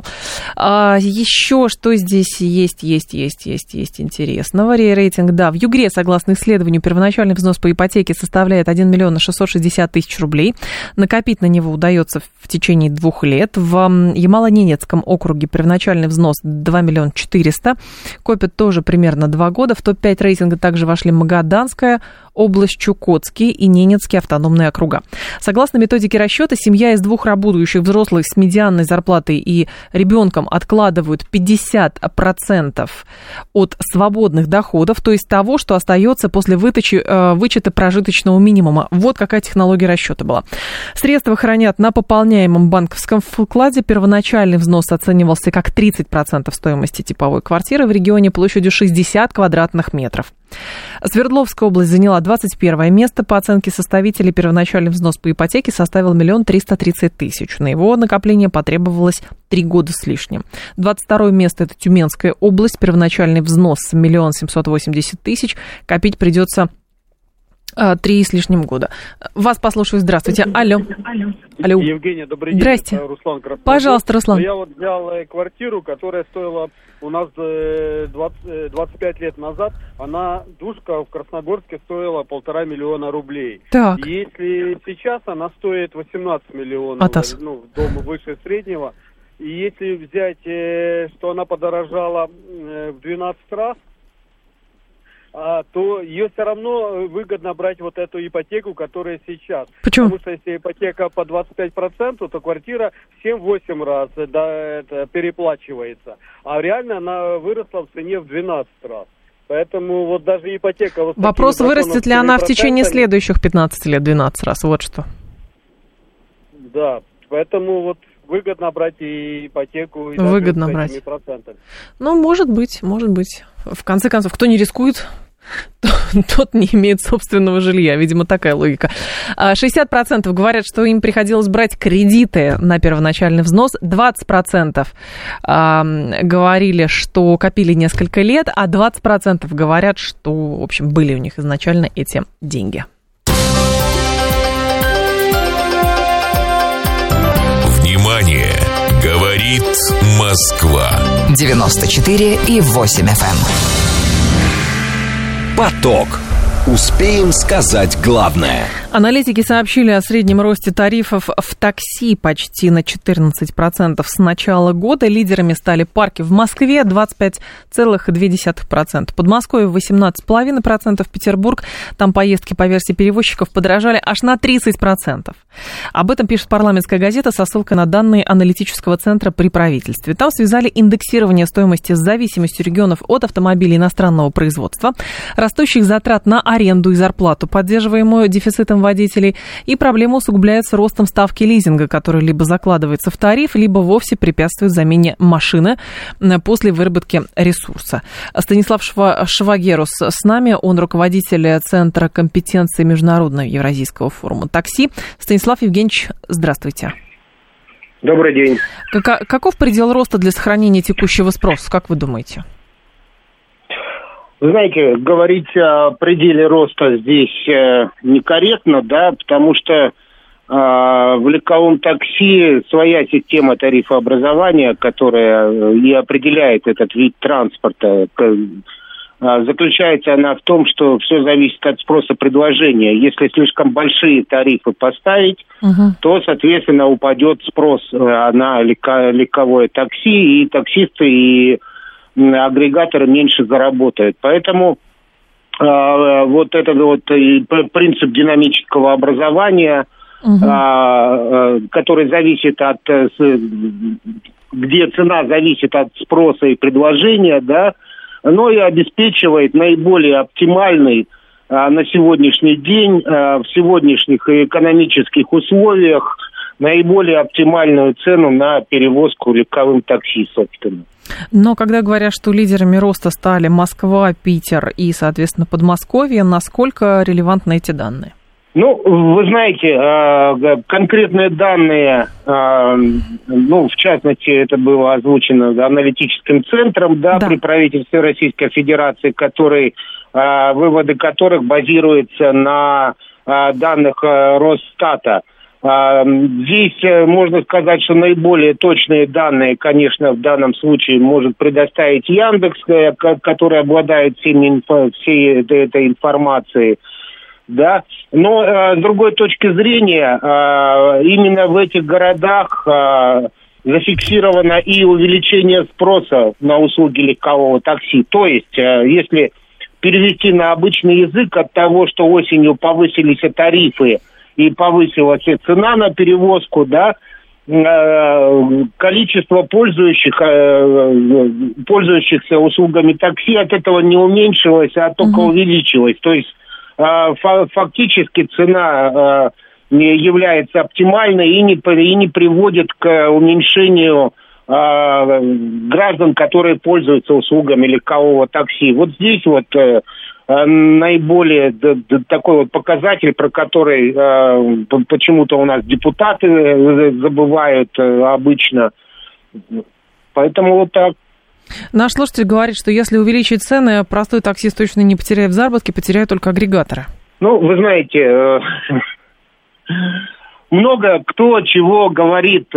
Еще что здесь есть интересного? Рейтинг, да. В Югре, согласно исследованию, первоначальный взнос по ипотеке составляет 1 миллион 660 тысяч рублей. Накопить на него удается в течение 2 лет. В Ямало-Ненецком округе первоначальный взнос 2 миллиона 400. Копят тоже примерно 2 года. В топ-5 рейтинга также вошли Магаданская область, Чукотский и Ненецкий автономные округа. Согласно методике расчета, семья из 2 работающих взрослых с медианной зарплатой и ребенком откладывают 50% от свободных доходов, то есть того, что остается после вычета прожиточного минимума. Вот какая технология расчета была. Средства хранят на пополняемом банковском вкладе. Первоначальный взнос оценивался как 30% стоимости типовой квартиры в регионе площадью 60 квадратных метров. Свердловская область заняла 21 место. По оценке составителей, первоначальный взнос по ипотеке составил 1 330 000. На его накопление потребовалось 3 года с лишним. 22 место – это Тюменская область. Первоначальный взнос 1 780 000. Копить придется 3 с лишним года. Вас послушаю. Здравствуйте. Алло. Евгения, добрый день. Здрасте. Руслан Красногорск. Пожалуйста, Руслан. Я вот взял квартиру, которая стоила у нас 25 лет назад. Двушка в Красногорске стоила 1,5 миллиона рублей. Так. Если сейчас она стоит 18 миллионов, дома выше среднего. И если взять, что она подорожала в 12 раз, то ее все равно выгодно брать вот эту ипотеку, которая сейчас. Почему? Потому что если ипотека по 25%, то квартира в 7-8 раз переплачивается. А реально она выросла в цене в 12 раз. Поэтому вот даже ипотека... Вопрос, вырастет ли она в течение следующих 15 лет 12 раз, вот что. Да, поэтому вот выгодно брать и ипотеку, и выгодно даже брать. 7%. Ну, может быть. В конце концов, кто не рискует, тот не имеет собственного жилья. Видимо, такая логика. 60% говорят, что им приходилось брать кредиты на первоначальный взнос. 20% говорили, что копили несколько лет, а 20% говорят, что, в общем, были у них изначально эти деньги. Внимание! Говорит Москва. 94,8 FM. Поток. Успеем сказать главное. Аналитики сообщили о среднем росте тарифов в такси почти на 14% с начала года. Лидерами стали парки в Москве 25,2%, Подмосковье 18,5%, Петербург, там поездки по версии перевозчиков подорожали аж на 30%. Об этом пишет «Парламентская газета» со ссылкой на данные аналитического центра при правительстве. Там связали индексирование стоимости с зависимостью регионов от автомобилей иностранного производства, растущих затрат на аренду и зарплату, поддерживаемую дефицитом водителей, и проблема усугубляется ростом ставки лизинга, который либо закладывается в тариф, либо вовсе препятствует замене машины после выработки ресурса. Станислав Швагерус с нами, он руководитель Центра компетенции Международного Евразийского форума такси. Станислав Евгеньевич, здравствуйте. Добрый день. Каков предел роста для сохранения текущего спроса, как вы думаете? Вы знаете, говорить о пределе роста здесь некорректно, да, потому что в легковом такси своя система тарифообразования, которая и определяет этот вид транспорта. Заключается она в том, что все зависит от спроса предложения. Если слишком большие тарифы поставить, то, соответственно, упадет спрос на легковое такси, и таксисты, и агрегаторы меньше заработают. Поэтому вот этот вот принцип динамического образования, который зависит от, где цена зависит от спроса и предложения, да, оно и обеспечивает наиболее оптимальный на сегодняшний день, в сегодняшних экономических условиях, наиболее оптимальную цену на перевозку легковым такси, собственно. Но когда говорят, что лидерами роста стали Москва, Питер и, соответственно, Подмосковье, насколько релевантны эти данные? Ну, вы знаете, конкретные данные, ну, в частности, это было озвучено аналитическим центром, да, при правительстве Российской Федерации, выводы которых базируются на данных Росстата. Здесь можно сказать, что наиболее точные данные, конечно, в данном случае может предоставить Яндекс, который обладает всей этой информацией. Да, но с другой точки зрения, именно в этих городах зафиксировано и увеличение спроса на услуги легкового такси. То есть, если перевести на обычный язык, от того, что осенью повысились тарифы и повысилась цена на перевозку, да, количество пользующихся услугами такси от этого не уменьшилось, а только увеличилось. То есть фактически цена не является оптимальной и не приводит к уменьшению граждан, которые пользуются услугами легкового такси. Вот здесь вот наиболее такой вот показатель, про который почему-то у нас депутаты забывают обычно. Поэтому вот так. Наш слушатель говорит, что если увеличить цены, простой таксист точно не потеряет в заработке, потеряют только агрегаторы. Ну, вы знаете, много кто чего говорит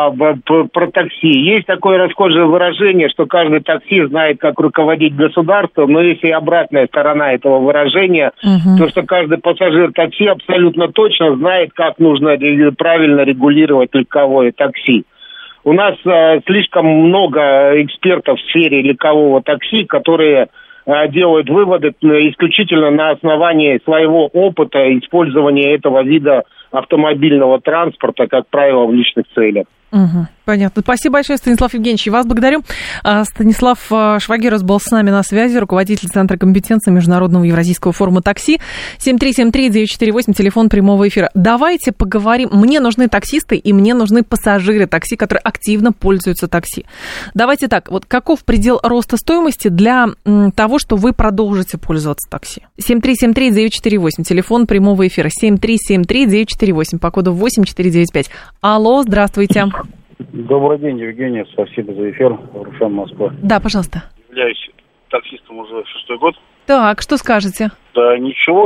про такси. Есть такое расхожее выражение, что каждый таксист знает, как руководить государством, но есть и обратная сторона этого выражения, то, что каждый пассажир такси абсолютно точно знает, как нужно правильно регулировать легковое такси. У нас слишком много экспертов в сфере легкового такси, которые делают выводы исключительно на основании своего опыта использования этого вида автомобильного транспорта, как правило, в личных целях. Понятно. Спасибо большое, Станислав Евгеньевич. Вас благодарю. Станислав Швагирос был с нами на связи, руководитель Центра компетенции Международного Евразийского форума такси. 7373948, телефон прямого эфира. Давайте поговорим. Мне нужны таксисты и мне нужны пассажиры такси, которые активно пользуются такси. Давайте так, вот каков предел роста стоимости для того, что вы продолжите пользоваться такси? 7373948, телефон прямого эфира. 7373948, по коду 8495. Алло, здравствуйте. Добрый день, Евгений. Спасибо за эфир. Рушан, Москва. Да, пожалуйста. Являюсь таксистом уже 6-й год. Так, что скажете? Да ничего,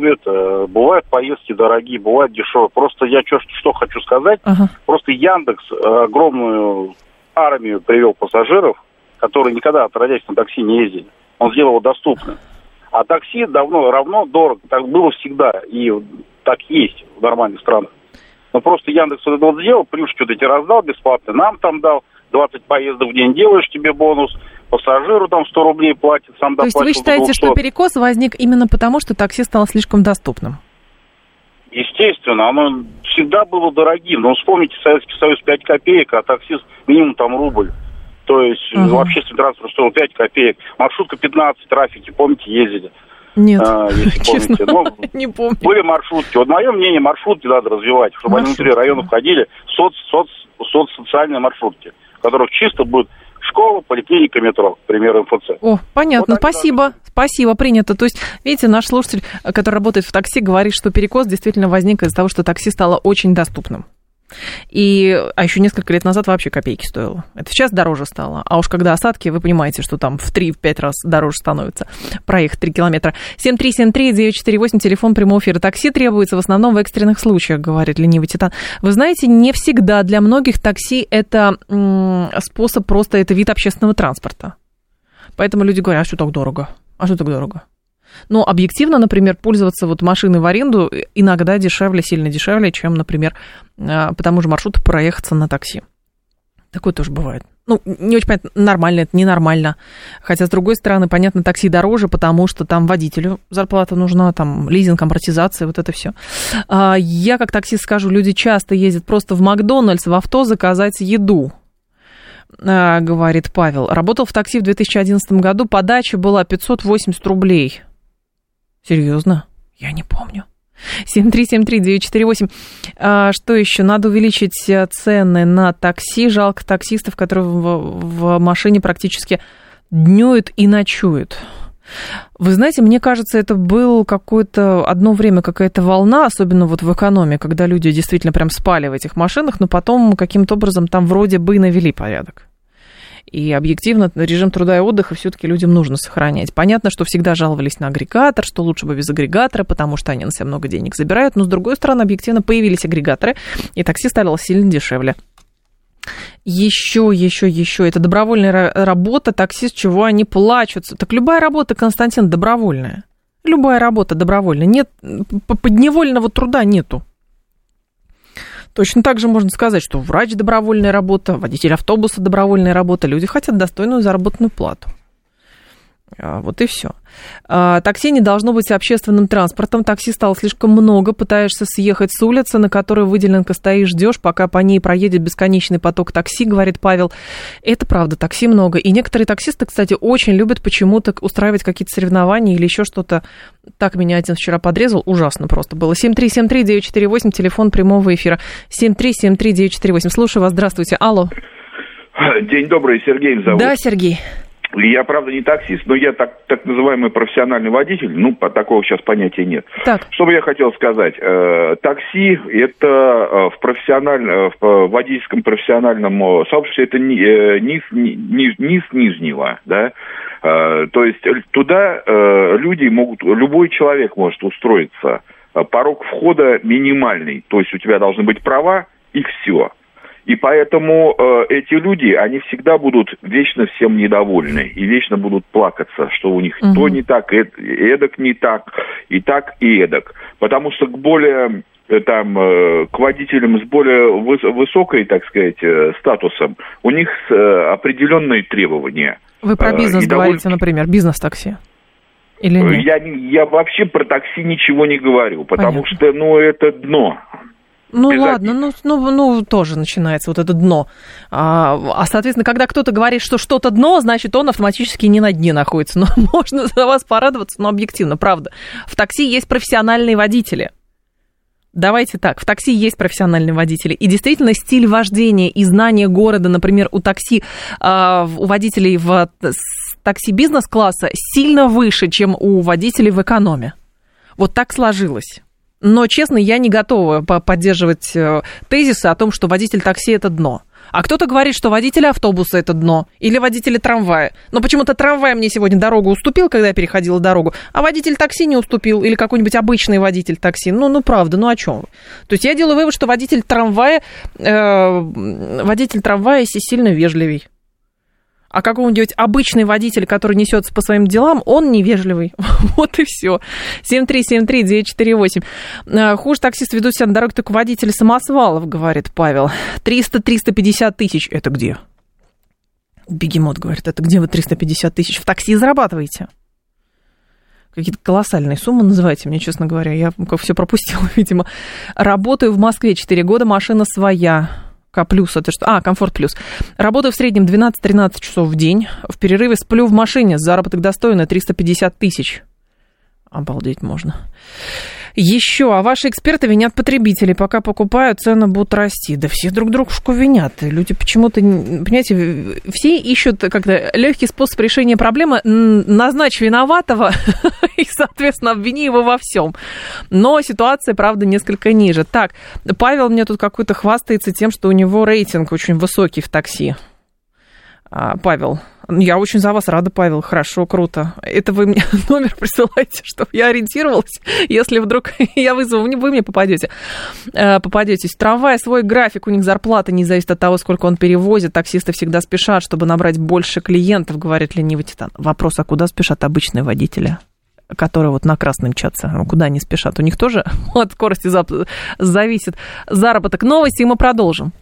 бывают поездки дорогие, бывают дешевые. Просто я что хочу сказать. Просто Яндекс огромную армию привел пассажиров, которые никогда, отродясь, на такси не ездили. Он сделал его доступным. А такси давно равно дорого. Так было всегда. И так есть в нормальных странах. Но просто Яндекс вот это вот сделал, плюшки вот эти раздал бесплатно, нам там дал, 20 поездов в день делаешь, тебе бонус, пассажиру там 100 рублей платит, сам доплатил. То есть вы считаете, что перекос возник именно потому, что такси стало слишком доступным? Естественно, оно всегда было дорогим. Но вспомните Советский Союз 5 копеек, а таксист минимум там рубль. То есть общественный транспорт стоил 5 копеек. Маршрутка 15, трафики, помните, ездили? Нет, если честно, помните. не помню. Были маршрутки. Вот мое мнение, маршрутки надо развивать, чтобы они внутри районов ходили. Социальные маршрутки, в которых чисто будет школа, поликлиника, метро, к примеру, МФЦ. О, понятно, вот спасибо. Спасибо, принято. То есть, видите, наш слушатель, который работает в такси, говорит, что перекос действительно возник из-за того, что такси стало очень доступным. А еще несколько лет назад вообще копейки стоило. Это сейчас дороже стало. А уж когда осадки, вы понимаете, что там в 3-5 раз дороже становится проехать 3 километра. 7373948, телефон прямого эфира. Такси требуется в основном в экстренных случаях, говорит ленивый Титан. Вы знаете, не всегда для многих такси это способ, просто это вид общественного транспорта. Поэтому люди говорят, а что так дорого? А что так дорого? Но объективно, например, пользоваться вот машиной в аренду иногда дешевле, сильно дешевле, чем, например, по тому же маршруту проехаться на такси. Такое тоже бывает. Ну, не очень понятно, нормально это, ненормально. Хотя, с другой стороны, понятно, такси дороже, потому что там водителю зарплата нужна, там лизинг, амортизация, вот это все. Я как таксист скажу, люди часто ездят просто в Макдональдс, в авто заказать еду, говорит Павел. Работал в такси в 2011 году, подача была 580 рублей. Серьезно? Я не помню. 7373948. Что еще? Надо увеличить цены на такси. Жалко таксистов, которые в машине практически днюют и ночуют. Вы знаете, мне кажется, это было какое-то одно время какая-то волна, особенно вот в экономии, когда люди действительно прям спали в этих машинах, но потом каким-то образом там вроде бы и навели порядок. И объективно режим труда и отдыха все-таки людям нужно сохранять. Понятно, что всегда жаловались на агрегатор, что лучше бы без агрегатора, потому что они на себя много денег забирают. Но, с другой стороны, объективно появились агрегаторы, и такси стало сильно дешевле. Еще. Это добровольная работа, таксист, чего они плачутся. Так любая работа, Константин, добровольная. Любая работа добровольная. Нет, подневольного труда нету. Точно так же можно сказать, что врач – добровольная работа, водитель автобуса – добровольная работа. Люди хотят достойную заработную плату. Вот и все. Такси не должно быть общественным транспортом. Такси стало слишком много. Пытаешься съехать с улицы, на которой выделенка стоишь, ждешь, пока по ней проедет бесконечный поток такси, говорит Павел. Это правда, такси много. И некоторые таксисты, кстати, очень любят почему-то устраивать какие-то соревнования или еще что-то. Так меня один вчера подрезал. Ужасно просто было. 7373948, телефон прямого эфира. 7373948. Слушаю вас. Здравствуйте. Алло. День добрый, Сергей зовут. Да, Сергей. Я, правда, не таксист, но я так называемый профессиональный водитель. Ну, такого сейчас понятия нет. Так. Что бы я хотел сказать? Такси – это в водительском профессиональном сообществе это низ нижнего, да? То есть туда люди могут, любой человек может устроиться. Порог входа минимальный, то есть у тебя должны быть права и все. И поэтому эти люди, они всегда будут вечно всем недовольны и вечно будут плакаться, что у них то не так, эдак не так, и эдак. Потому что к более к водителям с более высокой, так сказать, статусом, у них определенные требования. Вы про бизнес говорите, например, бизнес-такси? Или нет? Я вообще про такси ничего не говорю, потому что, это дно. Ну ладно, тоже начинается вот это дно. Соответственно, когда кто-то говорит, что что-то дно, значит, он автоматически не на дне находится. Но можно за вас порадоваться, но объективно, правда. В такси есть профессиональные водители. Давайте так, в такси есть профессиональные водители. И действительно, стиль вождения и знание города, например, у водителей в такси бизнес-класса сильно выше, чем у водителей в экономе. Вот так сложилось. Но, честно, я не готова поддерживать тезисы о том, что водитель такси – это дно. А кто-то говорит, что водитель автобуса – это дно, или водитель трамвая. Но почему-то трамвай мне сегодня дорогу уступил, когда я переходила дорогу, а водитель такси не уступил, или какой-нибудь обычный водитель такси. Правда, о чем вы? То есть я делаю вывод, что водитель трамвая сильно вежливей. А какой-нибудь обычный водитель, который несется по своим делам, он невежливый. Вот и все. 7373948. Хуже таксисты ведут себя на дороге только водители самосвалов, говорит Павел. 300-350 тысяч. Это где? Бегемот говорит, это где вы 350 тысяч в такси зарабатываете? Какие-то колоссальные суммы называете мне, честно говоря. Я все пропустила, видимо. Работаю в Москве 4 года, машина своя. К плюс, это что? Комфорт плюс. Работаю в среднем 12-13 часов в день. В перерыве сплю в машине. Заработок достойный 350 тысяч. Обалдеть можно. Еще, а ваши эксперты винят потребителей, пока покупают, цены будут расти. Да все друг дружку винят. Люди почему-то, понимаете, все ищут как-то легкий способ решения проблемы. Назначь виноватого и, соответственно, обвини его во всем. Но ситуация, правда, несколько ниже. Так, Павел мне тут какой-то хвастается тем, что у него рейтинг очень высокий в такси. Павел, я очень за вас рада, Павел, хорошо, круто. Это вы мне номер присылаете, чтобы я ориентировалась, если вдруг я вызову, вы мне попадетесь. В трамвае свой график, у них зарплата не зависит от того, сколько он перевозит. Таксисты всегда спешат, чтобы набрать больше клиентов, говорит ленивый титан. Вопрос, а куда спешат обычные водители, которые вот на красном мчатся? Куда они спешат? У них тоже от скорости зависит заработок. Новости, и мы продолжим.